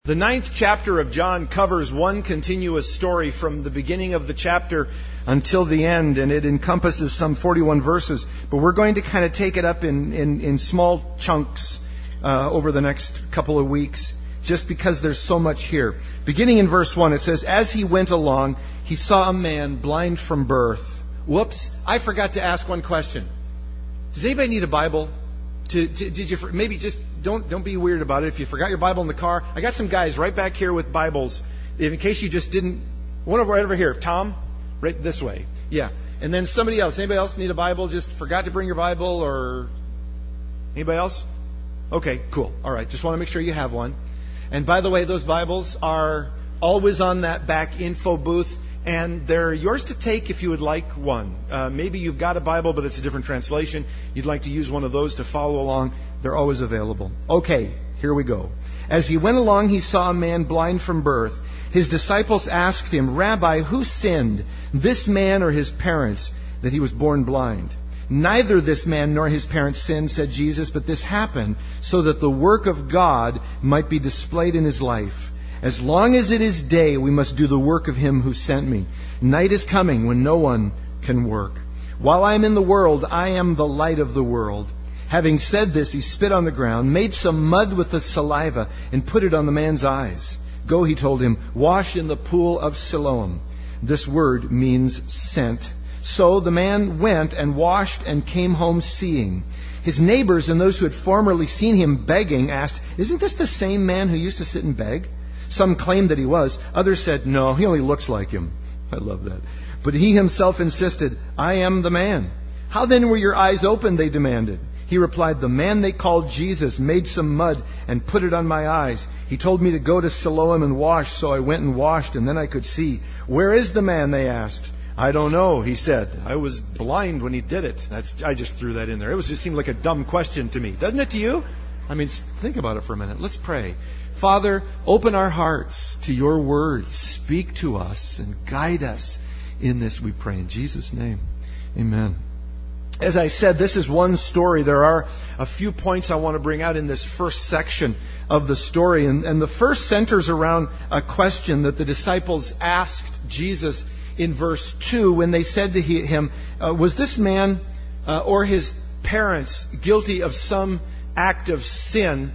The 9th chapter of John covers one continuous story from the beginning of the chapter until the end, and it encompasses some 41 verses. But we're going to kind of take it up in small chunks over the next couple of weeks, just because there's so much here. Beginning in verse 1, it says, "As he went along, he saw a man blind from birth." Whoops, I forgot to ask one question. Does anybody need a Bible? Did you maybe just don't be weird about it if you forgot your Bible in the car? I got some guys right back here with Bibles, in case you just didn't. One right over here, Tom, right this way, yeah. And then somebody else. Anybody else need a Bible? Just forgot to bring your Bible, or anybody else? Okay, cool. All right, just want to make sure you have one. And by the way, those Bibles are always on that back info booth. And they're yours to take if you would like one. Maybe you've got a Bible, but it's a different translation. You'd like to use one of those to follow along. They're always available. Okay, here we go. As he went along, he saw a man blind from birth. His disciples asked him, "Rabbi, who sinned, this man or his parents, that he was born blind?" "Neither this man nor his parents sinned," said Jesus, "but this happened so that the work of God might be displayed in his life. As long as it is day, we must do the work of him who sent me. Night is coming when no one can work. While I am in the world, I am the light of the world." Having said this, he spit on the ground, made some mud with the saliva, and put it on the man's eyes. "Go," he told him, "wash in the pool of Siloam." This word means sent. So the man went and washed and came home seeing. His neighbors and those who had formerly seen him begging asked, "Isn't this the same man who used to sit and beg?" Some claimed that he was. Others said, "No, he only looks like him." I love that. But he himself insisted, "I am the man." "How then were your eyes opened?" they demanded. He replied, "The man they called Jesus made some mud and put it on my eyes. He told me to go to Siloam and wash, so I went and washed, and then I could see." "Where is the man?" they asked. "I don't know," he said. "I was blind when he did it." I just threw that in there. It just seemed like a dumb question to me. Doesn't it to you? I mean, think about it for a minute. Let's pray. Father, open our hearts to your words. Speak to us and guide us in this, we pray in Jesus' name. Amen. As I said, this is one story. There are a few points I want to bring out in this first section of the story. And the first centers around a question that the disciples asked Jesus in verse 2 when they said to him, "Was this man or his parents guilty of some act of sin?"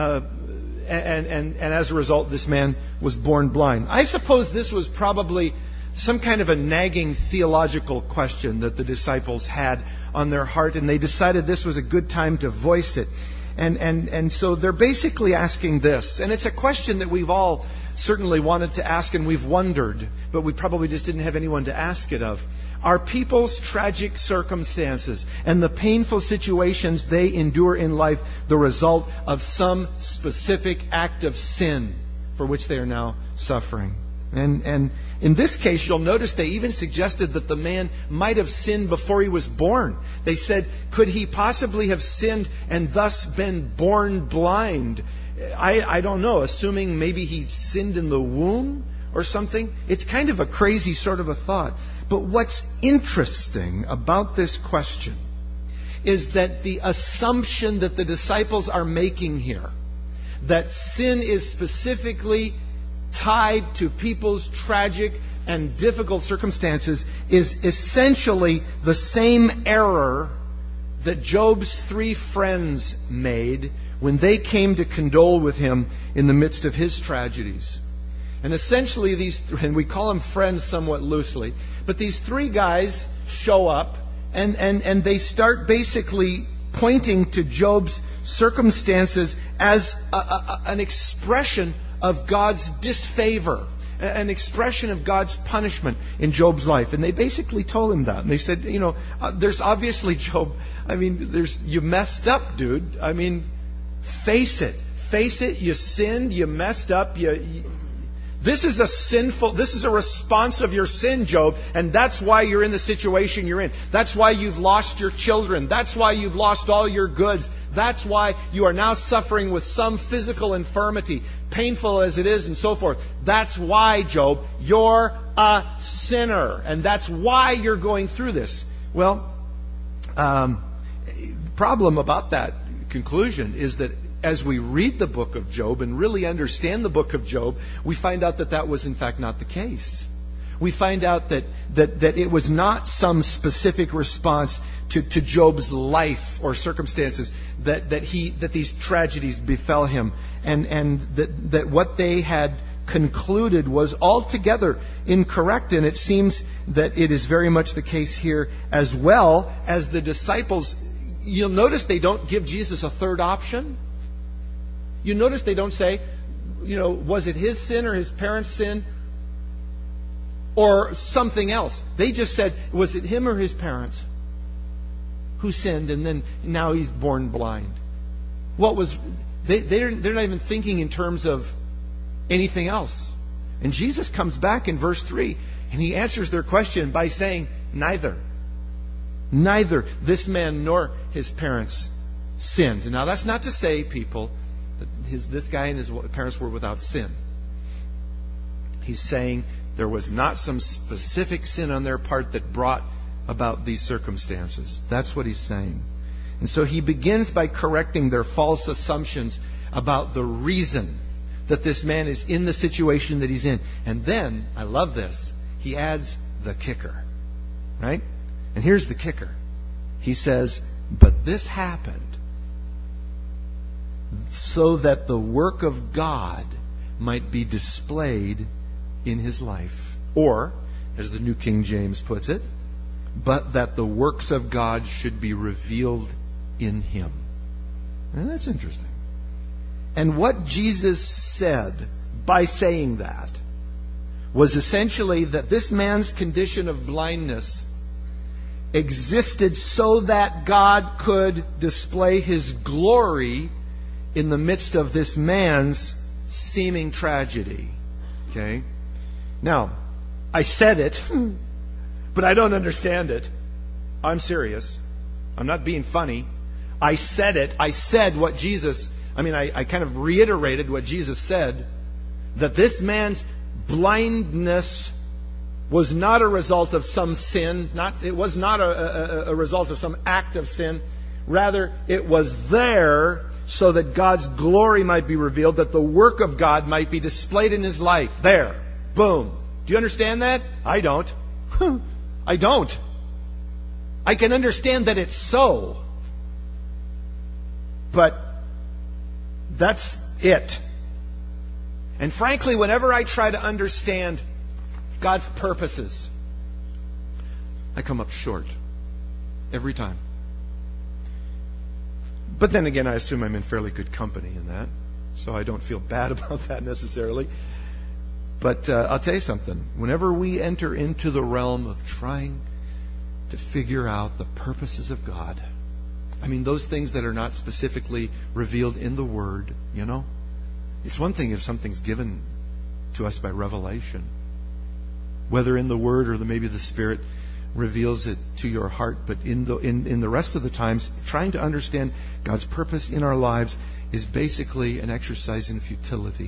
And as a result, this man was born blind. I suppose this was probably some kind of a nagging theological question that the disciples had on their heart, and they decided this was a good time to voice it. And so they're basically asking this, and it's a question that we've all certainly wanted to ask, and we've wondered, but we probably just didn't have anyone to ask it of. Are people's tragic circumstances and the painful situations they endure in life the result of some specific act of sin for which they are now suffering? And in this case, you'll notice they even suggested that the man might have sinned before he was born. They said, could he possibly have sinned and thus been born blind? I don't know, assuming maybe he sinned in the womb or something. It's kind of a crazy sort of a thought. But what's interesting about this question is that the assumption that the disciples are making here, that sin is specifically tied to people's tragic and difficult circumstances, is essentially the same error that Job's 3 friends made when they came to condole with him in the midst of his tragedies. And essentially and we call them friends somewhat loosely, but these 3 guys show up and they start basically pointing to Job's circumstances as an expression of God's disfavor, an expression of God's punishment in Job's life. And they basically told him that. And they said, there's obviously, Job, you messed up, dude. I mean, face it, you sinned, you messed up, this is a response of your sin, Job, and that's why you're in the situation you're in. That's why you've lost your children. That's why you've lost all your goods. That's why you are now suffering with some physical infirmity, painful as it is and so forth. That's why, Job, you're a sinner, and that's why you're going through this. Well, the problem about that conclusion is that as we read the book of Job and really understand the book of Job, we find out that that was in fact not the case. We find out that it was not some specific response to Job's life or circumstances that these tragedies befell him, and that what they had concluded was altogether incorrect. And it seems that it is very much the case here as well. As the disciples, you'll notice they don't give Jesus a third option. You notice they don't say, was it his sin or his parents' sin or something else? They just said, was it him or his parents who sinned, and then now he's born blind? They're not even thinking in terms of anything else. And Jesus comes back in verse 3 and he answers their question by saying, neither this man nor his parents sinned. Now that's not to say, people, that this guy and his parents were without sin. He's saying there was not some specific sin on their part that brought about these circumstances. That's what he's saying. And so he begins by correcting their false assumptions about the reason that this man is in the situation that he's in. And then, I love this, he adds the kicker. Right? And here's the kicker. He says, but this happened so that the work of God might be displayed in his life. Or, as the New King James puts it, but that the works of God should be revealed in him. And that's interesting. And what Jesus said by saying that was essentially that this man's condition of blindness existed so that God could display his glory in the midst of this man's seeming tragedy. Okay? Now, I said it, but I don't understand it. I'm serious. I'm not being funny. I said it. I said what Jesus... I kind of reiterated what Jesus said, that this man's blindness was not a result of some sin. It was not a result of some act of sin. Rather, it was there so that God's glory might be revealed, that the work of God might be displayed in his life. There. Boom. Do you understand that? I don't. I don't. I can understand that it's so. But that's it. And frankly, whenever I try to understand God's purposes, I come up short. Every time. But then again, I assume I'm in fairly good company in that. So I don't feel bad about that necessarily. But I'll tell you something. Whenever we enter into the realm of trying to figure out the purposes of God, those things that are not specifically revealed in the Word, It's one thing if something's given to us by revelation, whether in the Word or maybe the Spirit reveals it to your heart. But in the rest of the times, trying to understand God's purpose in our lives is basically an exercise in futility.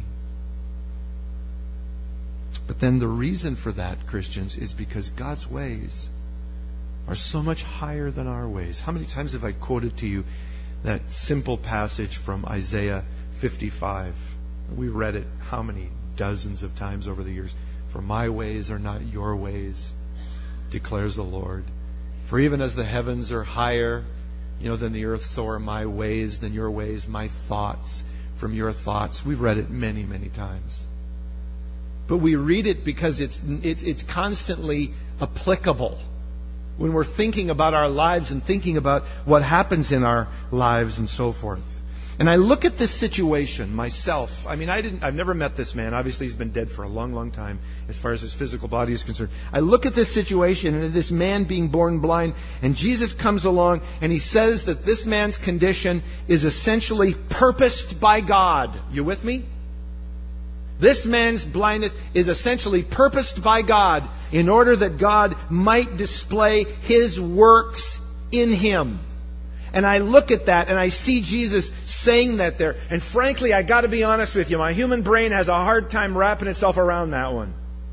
But then the reason for that, Christians, is because God's ways are so much higher than our ways. How many times have I quoted to you that simple passage from Isaiah 55? We read it how many dozens of times over the years. For my ways are not your ways, declares the Lord. For even as the heavens are higher, than the earth, so are my ways than your ways, my thoughts from your thoughts. We've read it many, many times. But we read it because it's constantly applicable when we're thinking about our lives and thinking about what happens in our lives and so forth. And I look at this situation myself. I've never met this man. Obviously, he's been dead for a long, long time as far as his physical body is concerned. I look at this situation and this man being born blind, and Jesus comes along and he says that this man's condition is essentially purposed by God. You with me? This man's blindness is essentially purposed by God in order that God might display his works in him. And I look at that and I see Jesus saying that there. And frankly, I got to be honest with you, my human brain has a hard time wrapping itself around that one.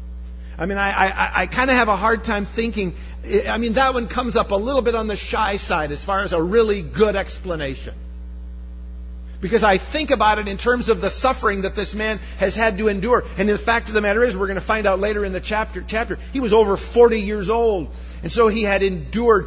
I kind of have a hard time thinking. That one comes up a little bit on the shy side as far as a really good explanation. Because I think about it in terms of the suffering that this man has had to endure. And the fact of the matter is, we're going to find out later in the chapter, he was over 40 years old. And so he had endured,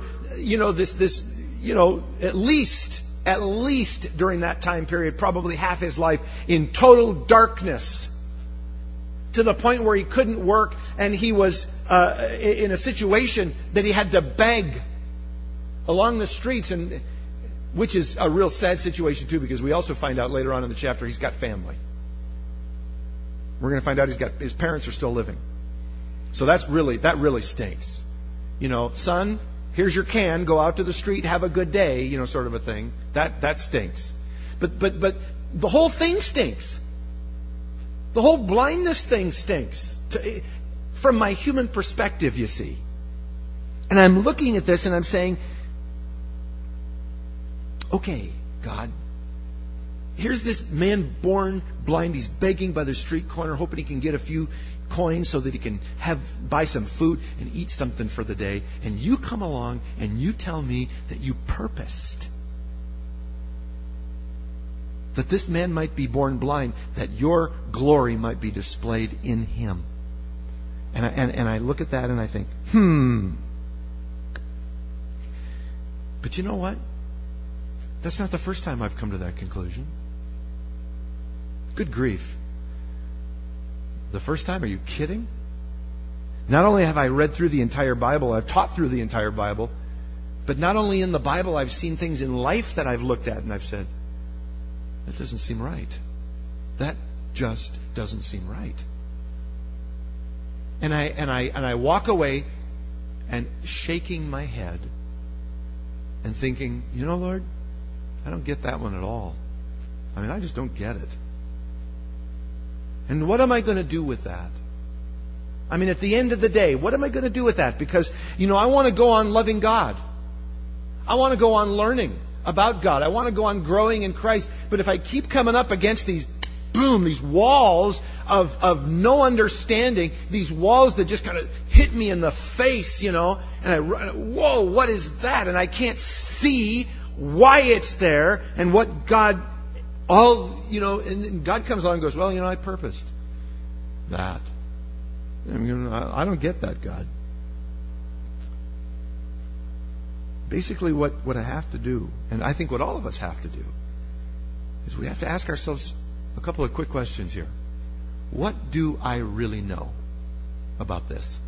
at least during that time period, probably half his life, in total darkness. To the point where he couldn't work, and he was in a situation that he had to beg along the streets, and which is a real sad situation too, because we also find out later on in the chapter he's got family. We're going to find out his parents are still living. So that really stinks. Son, here's your can, go out to the street, have a good day, sort of a thing. That stinks. But the whole thing stinks. The whole blindness thing stinks. From my human perspective, you see. And I'm looking at this and I'm saying, okay, God, here's this man born blind. He's begging by the street corner, hoping he can get a few coins so that he can buy some food and eat something for the day. And you come along and you tell me that you purposed that this man might be born blind, that your glory might be displayed in him. And I look at that and I think, But you know what? That's not the first time I've come to that conclusion. Good grief. The first time? Are you kidding? Not only have I read through the entire Bible, I've taught through the entire Bible, but not only in the Bible, I've seen things in life that I've looked at and I've said, that doesn't seem right. That just doesn't seem right. And I walk away and shaking my head and thinking, Lord, I don't get that one at all. I just don't get it. And what am I going to do with that? At the end of the day, what am I going to do with that? Because, I want to go on loving God. I want to go on learning about God. I want to go on growing in Christ. But if I keep coming up against these walls of no understanding, these walls that just kind of hit me in the face, and I run, whoa, what is that? And I can't see why it's there and what God, and God comes along and goes, well, I purposed that. I don't get that, God. Basically, what I have to do, and I think what all of us have to do, is we have to ask ourselves a couple of quick questions here. What do I really know about this?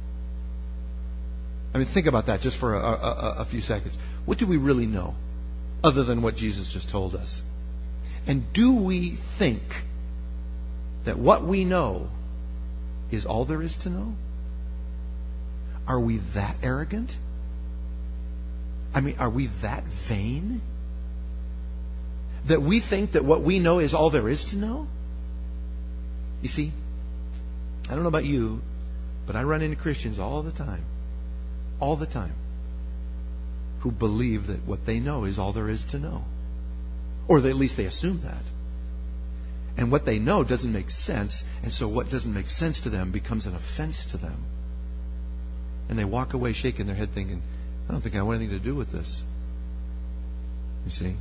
Think about that just for a few seconds. What do we really know other than what Jesus just told us? And do we think that what we know is all there is to know? Are we that arrogant? Are we that vain? That we think that what we know is all there is to know? You see, I don't know about you, but I run into Christians all the time, who believe that what they know is all there is to know. Or at least they assume that. And what they know doesn't make sense, and so what doesn't make sense to them becomes an offense to them. And they walk away shaking their head thinking, I don't think I want anything to do with this. You see?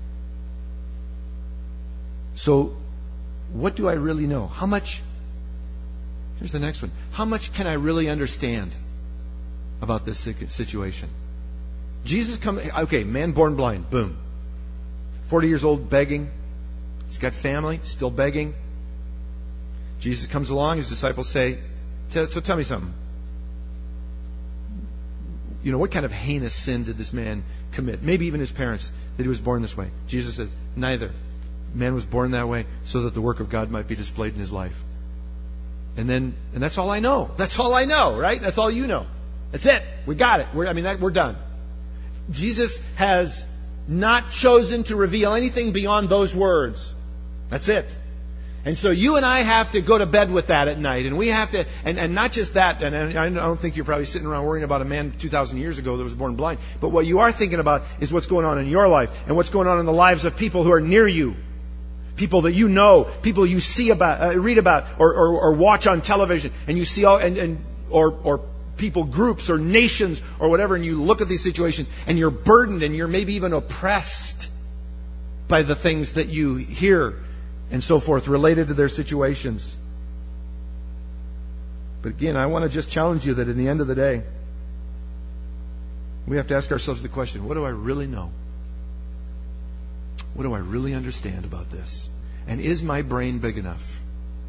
So, what do I really know? How much? Here's the next one. How much can I really understand about this situation? Jesus comes, okay, man born blind, boom. 40 years old, begging. He's got family, still begging. Jesus comes along, his disciples say, so tell me something. What kind of heinous sin did this man commit? Maybe even his parents, that he was born this way. Jesus says, neither. Man was born that way so that the work of God might be displayed in his life. And that's all I know. That's all I know, right? That's all you know. That's it. We got it. We're done. Jesus has not chosen to reveal anything beyond those words. That's it. And so you and I have to go to bed with that at night. And we have to, and not just that, and I don't think you're probably sitting around worrying about a man 2,000 years ago that was born blind. But what you are thinking about is what's going on in your life and what's going on in the lives of people who are near you. People that you know, people you see about, read about, or watch on television. And you see or people, groups, or nations, or whatever, and you look at these situations and you're burdened and you're maybe even oppressed. by the things that you hear and so forth related to their situations. But again, I want to just challenge you that in the end of the day, we have to ask ourselves the question, what do I really know? What do I really understand about this? And is my brain big enough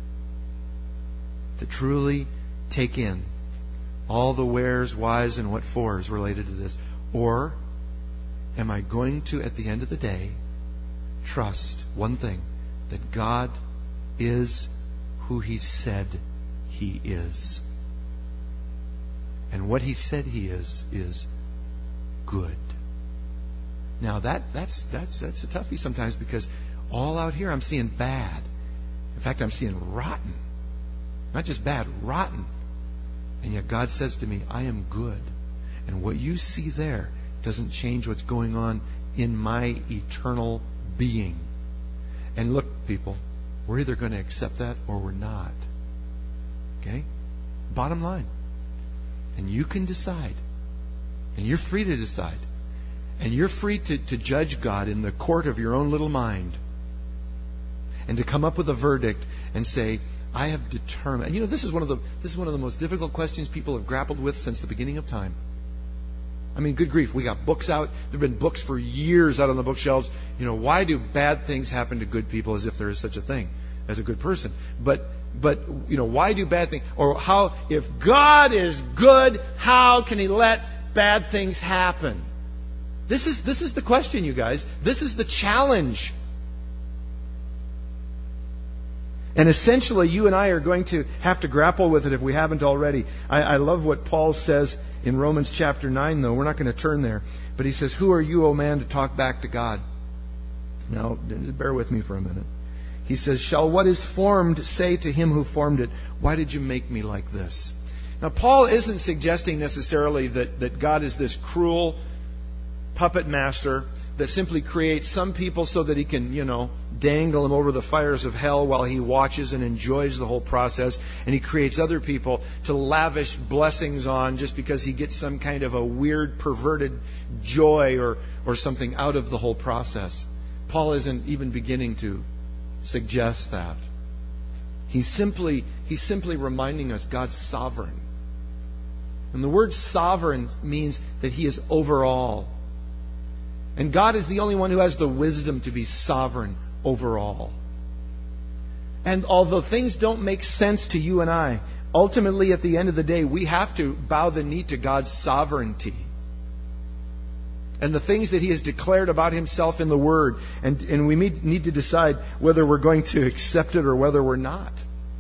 to truly take in all the wheres, whys, and what fors related to this? Or am I going to, at the end of the day, trust one thing, that God is who He said He is? And what He said He is good. Now that's a toughie sometimes, because all out here I'm seeing bad. In fact, I'm seeing rotten. Not just bad, rotten. And yet God says to me, I am good. And what you see there doesn't change what's going on in my eternal being. And look, people, we're either going to accept that or we're not. Okay? Bottom line. And you can decide. And you're free to decide. And you're free to judge God in the court of your own little mind. And to come up with a verdict and say, I have determined. And you know, this is one of the most difficult questions people have grappled with since the beginning of time. I mean, good grief, we got books out. There have been books for years out on the bookshelves. You know, why do bad things happen to good people, as if there is such a thing as a good person? But you know, why do bad things? Or how, if God is good, how can He let bad things happen? This is the question, you guys. This is the challenge. And essentially, you and I are going to have to grapple with it if we haven't already. I love what Paul says in Romans chapter 9, though. We're not going to turn there. But he says, who are you, O man, to talk back to God? Now, bear with me for a minute. He says, shall what is formed say to him who formed it, why did you make me like this? Now, Paul isn't suggesting necessarily that God is this cruel puppet master that simply creates some people so that He can, dangle them over the fires of hell while He watches and enjoys the whole process. And He creates other people to lavish blessings on just because He gets some kind of a weird, perverted joy or something out of the whole process. Paul isn't even beginning to suggest that. He's simply reminding us God's sovereign. And the word sovereign means that He is over all. And God is the only one who has the wisdom to be sovereign over all. And although things don't make sense to you and I, ultimately at the end of the day, we have to bow the knee to God's sovereignty. And the things that He has declared about Himself in the Word. And we need to decide whether we're going to accept it or whether we're not.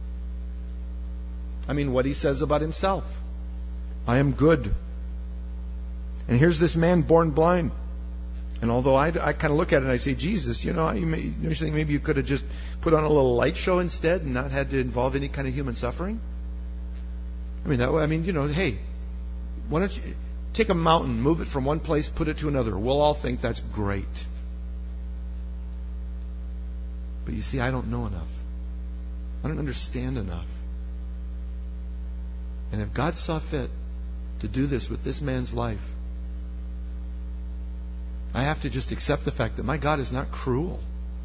I mean, what He says about Himself. I am good. And here's this man born blind. And although I kind of look at it and I say, Jesus, you think maybe you could have just put on a little light show instead and not had to involve any kind of human suffering? Hey, why don't you take a mountain, move it from one place, put it to another. We'll all think that's great. But you see, I don't know enough. I don't understand enough. And if God saw fit to do this with this man's life, I have to just accept the fact that my God is not cruel.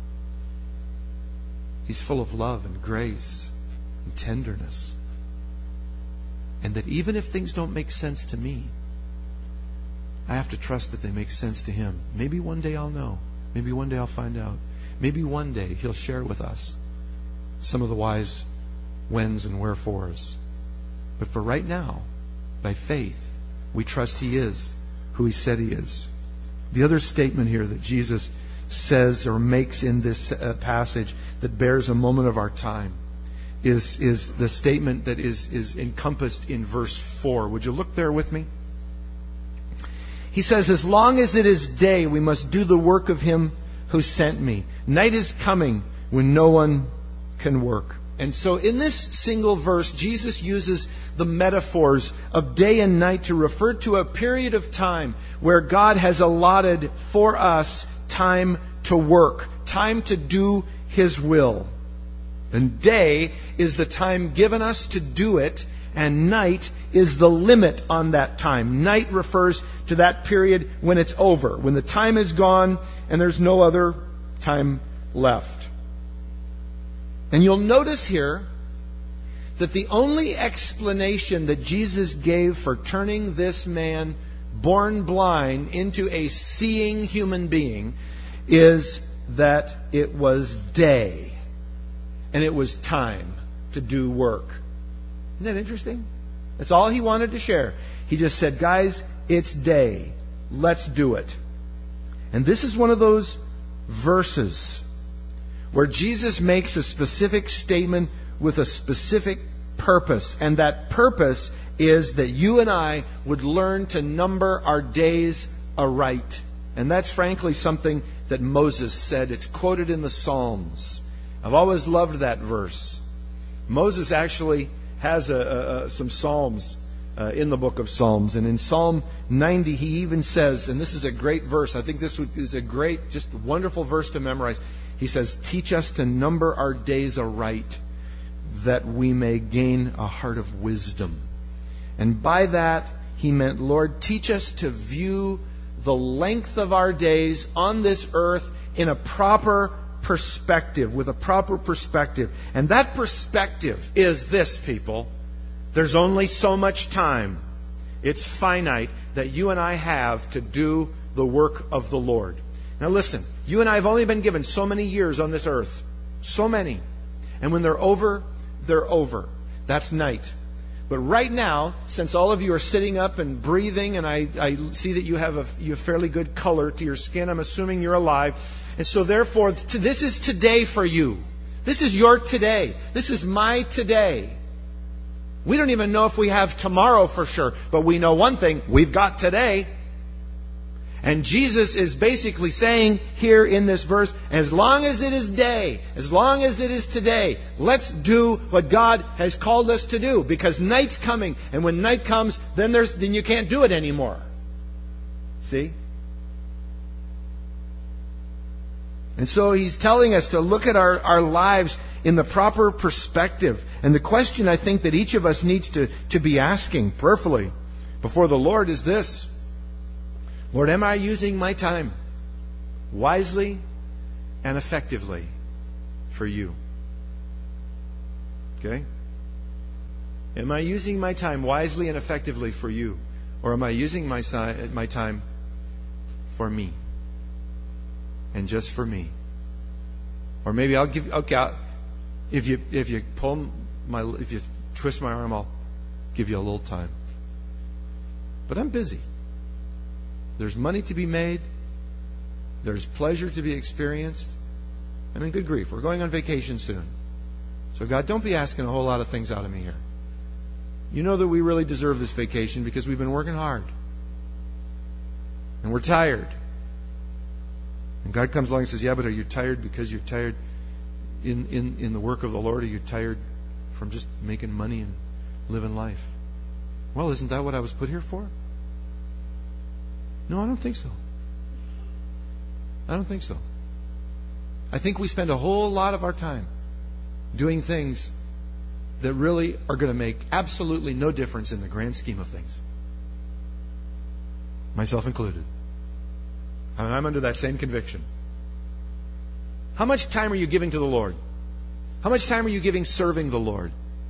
He's full of love and grace and tenderness. And that even if things don't make sense to me, I have to trust that they make sense to Him. Maybe one day I'll know. Maybe one day I'll find out. Maybe one day He'll share with us some of the wise whens and wherefores. But for right now, by faith, we trust He is who He said He is. The other statement here that Jesus says or makes in this passage that bears a moment of our time is the statement that is encompassed in verse 4. Would you look there with me? He says, as long as it is day, we must do the work of Him who sent me. Night is coming when no one can work. And so in this single verse, Jesus uses the metaphors of day and night to refer to a period of time where God has allotted for us time to work, time to do His will. And day is the time given us to do it, and night is the limit on that time. Night refers to that period when it's over, when the time is gone and there's no other time left. And you'll notice here that the only explanation that Jesus gave for turning this man born blind into a seeing human being is that it was day and it was time to do work. Isn't that interesting? That's all he wanted to share. He just said, guys, it's day. Let's do it. And this is one of those verses where Jesus makes a specific statement with a specific purpose. And that purpose is that you and I would learn to number our days aright. And that's frankly something that Moses said. It's quoted in the Psalms. I've always loved that verse. Moses actually has some Psalms in the book of Psalms. And in Psalm 90, he even says, and this is a great verse. I think this is a great, just wonderful verse to memorize. He says, teach us to number our days aright, that we may gain a heart of wisdom. And by that, he meant, Lord, teach us to view the length of our days on this earth in a proper perspective, with a proper perspective. And that perspective is this, people. There's only so much time. It's finite that you and I have to do the work of the Lord. Now listen, you and I have only been given so many years on this earth. So many. And when they're over, they're over. That's night. But right now, since all of you are sitting up and breathing, and I see that you have fairly good color to your skin, I'm assuming you're alive. And so therefore, this is today for you. This is your today. This is my today. We don't even know if we have tomorrow for sure, but we know one thing, we've got today. And Jesus is basically saying here in this verse, as long as it is day, as long as it is today, let's do what God has called us to do. Because night's coming, and when night comes, then you can't do it anymore. See? And so he's telling us to look at our lives in the proper perspective. And the question I think that each of us needs to be asking prayerfully before the Lord is this. Lord, am I using my time wisely and effectively for you? Okay? Am I using my time wisely and effectively for you? Or am I using my time for me? And just for me? Or maybe I'll give, okay, if you twist my arm, I'll give you a little time. But I'm busy. There's money to be made. There's pleasure to be experienced. I mean, good grief, we're going on vacation soon. So God, don't be asking a whole lot of things out of me here. You know that we really deserve this vacation because we've been working hard. And we're tired. And God comes along and says, yeah, but are you tired because you're tired in the work of the Lord? Or are you tired from just making money and living life? Well, isn't that what I was put here for? No, I don't think so. I don't think so. I think we spend a whole lot of our time doing things that really are going to make absolutely no difference in the grand scheme of things. Myself included. I mean, I'm under that same conviction. How much time are you giving to the Lord? How much time are you giving serving the Lord?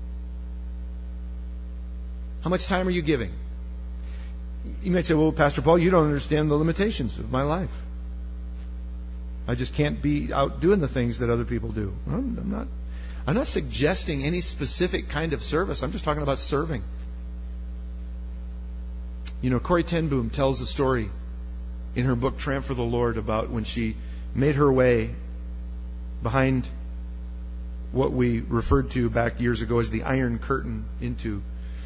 How much time are you giving? You might say, well, Pastor Paul, you don't understand the limitations of my life. I just can't be out doing the things that other people do. Well, I'm not suggesting any specific kind of service. I'm just talking about serving. You know, Corrie ten Boom tells a story in her book, Tramp for the Lord, about when she made her way behind what we referred to back years ago as the Iron Curtain into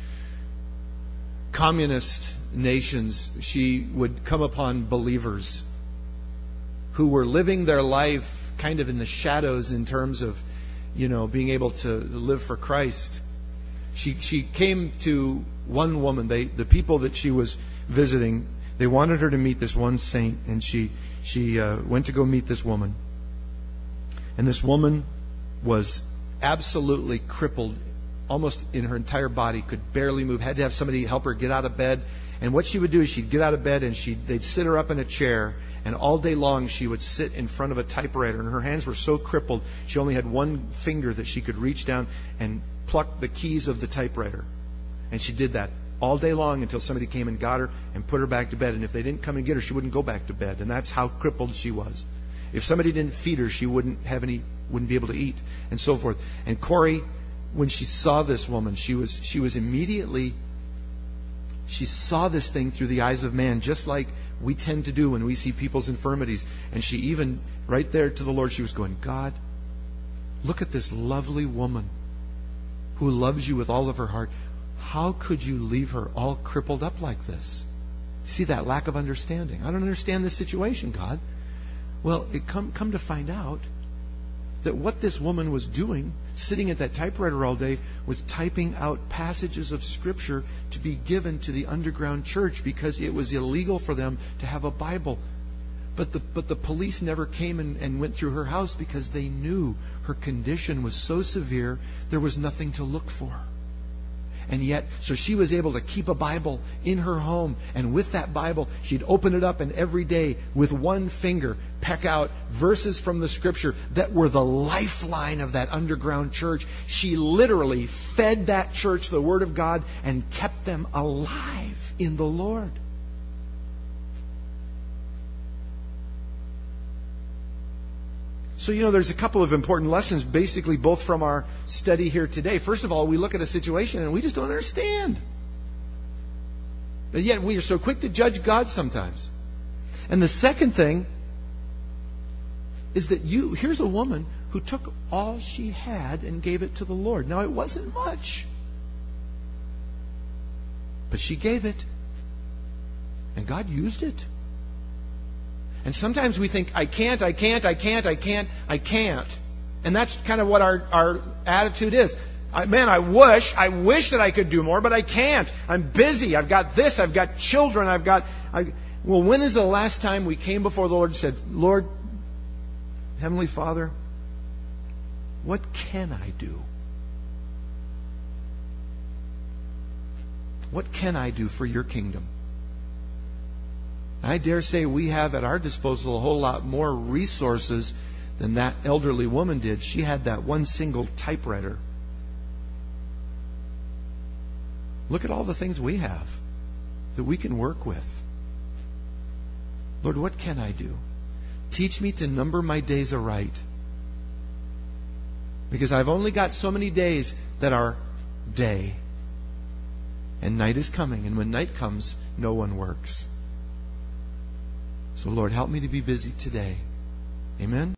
communist nations. She would come upon believers who were living their life kind of in the shadows in terms of, being able to live for Christ. She came to one woman, the people that she was visiting, they wanted her to meet this one saint, and she went to go meet this woman. And this woman was absolutely crippled almost in her entire body, could barely move, had to have somebody help her get out of bed. And what she would do is she'd get out of bed and they'd sit her up in a chair, and all day long she would sit in front of a typewriter, and her hands were so crippled she only had one finger that she could reach down and pluck the keys of the typewriter. And she did that all day long until somebody came and got her and put her back to bed. And if they didn't come and get her, she wouldn't go back to bed. And that's how crippled she was. If somebody didn't feed her, she wouldn't be able to eat, and so forth. And Corrie, when she saw this woman, she was immediately, she saw this thing through the eyes of man, just like we tend to do when we see people's infirmities. And she even, right there to the Lord, she was going, God, look at this lovely woman who loves you with all of her heart. How could you leave her all crippled up like this? See that lack of understanding. I don't understand this situation, God. Well, it come to find out that what this woman was doing, sitting at that typewriter all day, was typing out passages of Scripture to be given to the underground church, because it was illegal for them to have a Bible. But the police never came and went through her house, because they knew her condition was so severe, there was nothing to look for. And yet, so she was able to keep a Bible in her home. And with that Bible, she'd open it up and every day, with one finger, peck out verses from the Scripture that were the lifeline of that underground church. She literally fed that church the Word of God and kept them alive in the Lord. So, there's a couple of important lessons, basically both from our study here today. First of all, we look at a situation and we just don't understand. But yet we are so quick to judge God sometimes. And the second thing is that here's a woman who took all she had and gave it to the Lord. Now, it wasn't much, but she gave it, and God used it. And sometimes we think, I can't. And that's kind of what our attitude is. I wish that I could do more, but I can't. I'm busy. I've got this. I've got children. Well, when is the last time we came before the Lord and said, Lord, Heavenly Father, what can I do? What can I do for your kingdom? I dare say we have at our disposal a whole lot more resources than that elderly woman did. She had that one single typewriter. Look at all the things we have that we can work with. Lord, what can I do? Teach me to number my days aright. Because I've only got so many days that are day. And night is coming. And when night comes, no one works. So, Lord, help me to be busy today. Amen?